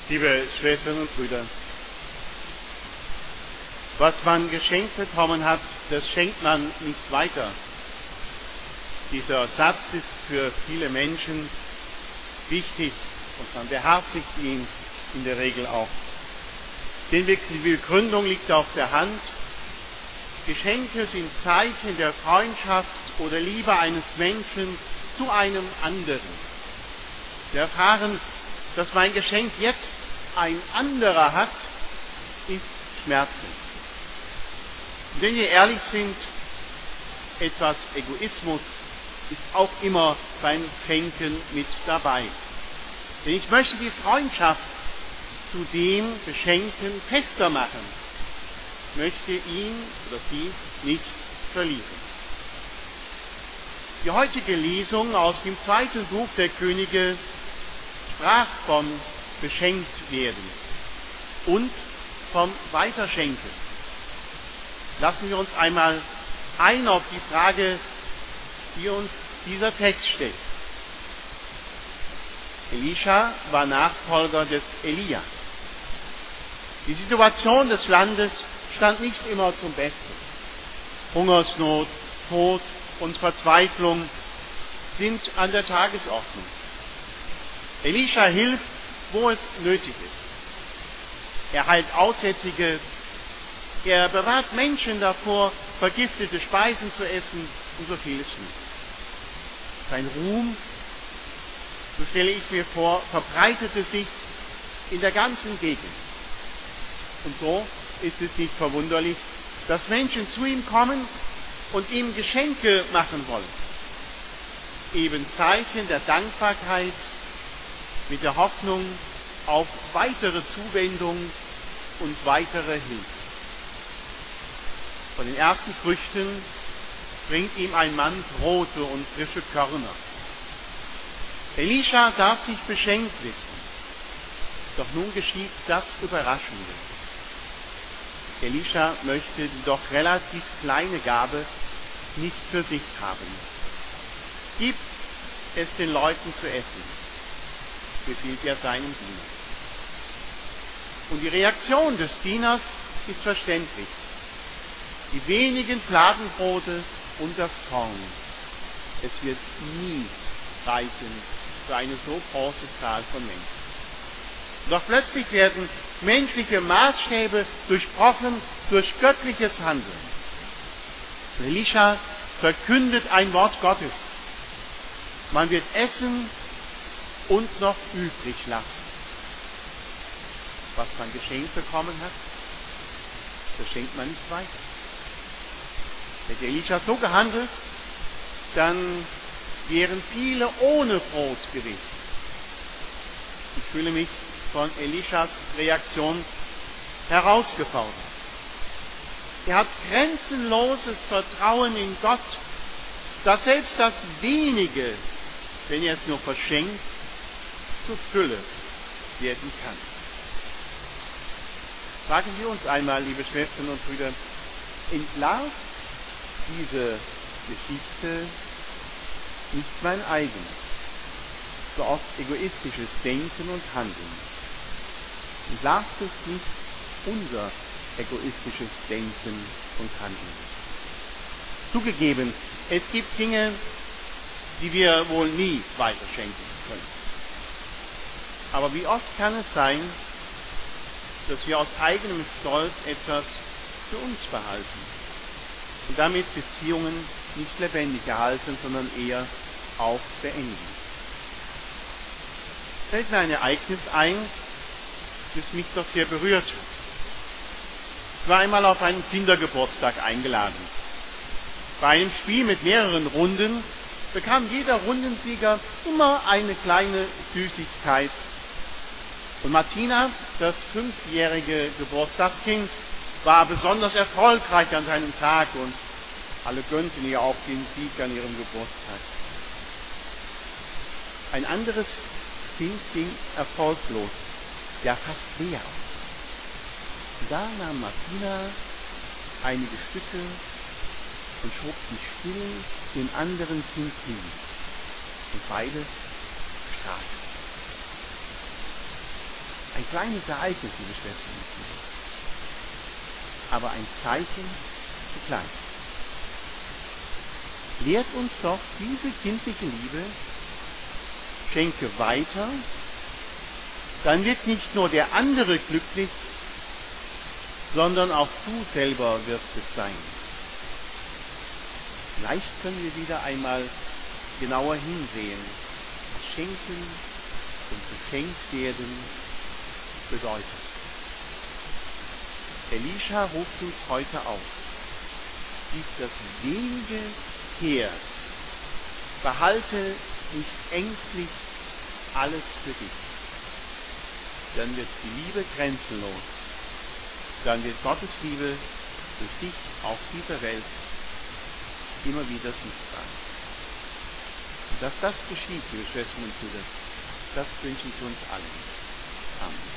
Liebe Schwestern und Brüder, was man geschenkt bekommen hat, das schenkt man nicht weiter. Dieser Satz ist für viele Menschen wichtig und man beherzigt ihn in der Regel auch. Denn die Begründung liegt auf der Hand. Geschenke sind Zeichen der Freundschaft oder Liebe eines Menschen zu einem anderen. Wir erfahren, dass mein Geschenk jetzt ein anderer hat, ist schmerzlich. Und wenn wir ehrlich sind, etwas Egoismus ist auch immer beim Schenken mit dabei. Denn ich möchte die Freundschaft zu dem Beschenkten fester machen, möchte ihn oder sie nicht verlieren. Die heutige Lesung aus dem 2. Buch der Könige sprach vom Beschenktwerden und vom Weiterschenken. Lassen wir uns einmal ein auf die Frage, die uns dieser Text stellt. Elisha war Nachfolger des Elia. Die Situation des Landes stand nicht immer zum Besten. Hungersnot, Tod und Verzweiflung sind an der Tagesordnung. Elisha hilft, wo es nötig ist. Er heilt Aussätzige, er bewahrt Menschen davor, vergiftete Speisen zu essen und so vieles mehr. Sein Ruhm, so stelle ich mir vor, verbreitete sich in der ganzen Gegend. Und so ist es nicht verwunderlich, dass Menschen zu ihm kommen und ihm Geschenke machen wollen. Eben Zeichen der Dankbarkeit mit der Hoffnung auf weitere Zuwendung und weitere Hilfe. Von den ersten Früchten bringt ihm ein Mann Brote und frische Körner. Elisha darf sich beschenkt wissen. Doch nun geschieht das Überraschende. Elisha möchte die doch relativ kleine Gabe nicht für sich haben. Gib es den Leuten zu essen, befiehlt er seinem Diener. Und die Reaktion des Dieners ist verständlich. Die wenigen Fladenbrote und das Korn. Es wird nie reichen für eine so große Zahl von Menschen. Doch plötzlich werden menschliche Maßstäbe durchbrochen durch göttliches Handeln. Elisha verkündet ein Wort Gottes. Man wird essen und noch übrig lassen. Was man geschenkt bekommen hat, das schenkt man nicht weiter. Hätte Elisha so gehandelt, dann wären viele ohne Brot gewesen. Ich fühle mich von Elishas Reaktion herausgefordert. Er hat grenzenloses Vertrauen in Gott, dass selbst das Wenige, wenn er es nur verschenkt, zur Fülle werden kann. Fragen wir uns einmal, liebe Schwestern und Brüder, entlarvt diese Geschichte nicht mein eigenes, so oft egoistisches Denken und Handeln? Entlarvt es nicht unser egoistisches Denken und Handeln? Zugegeben, es gibt Dinge, die wir wohl nie weiterschenken können. Aber wie oft kann es sein, dass wir aus eigenem Stolz etwas für uns behalten und damit Beziehungen nicht lebendig erhalten, sondern eher auch beenden. Fällt mir ein Ereignis ein, das mich doch sehr berührt hat. Ich war einmal auf einen Kindergeburtstag eingeladen. Bei einem Spiel mit mehreren Runden bekam jeder Rundensieger immer eine kleine Süßigkeit. Und Martina, das 5-jährige Geburtstagskind, war besonders erfolgreich an seinem Tag und alle gönnten ihr auch den Sieg an ihrem Geburtstag. Ein anderes Kind ging erfolglos, ja fast leer aus. Und da nahm Martina einige Stücke und schob sie still dem anderen Kind hin. Und beide strahlten. Ein kleines Ereignis, liebe Schwestern und Brüder. Aber ein Zeichen zugleich. Lehrt uns doch diese kindliche Liebe, schenke weiter, dann wird nicht nur der andere glücklich, sondern auch du selber wirst es sein. Vielleicht können wir wieder einmal genauer hinsehen, was Schenken und beschenkt werden bedeutet. Elisha ruft uns heute auf. Gib das wenige her. Behalte nicht ängstlich alles für dich. Dann wird die Liebe grenzenlos. Dann wird Gottes Liebe durch dich auf dieser Welt immer wieder sichtbar. Und dass das geschieht, liebe Schwestern und Brüder, das wünsche ich uns allen. Amen.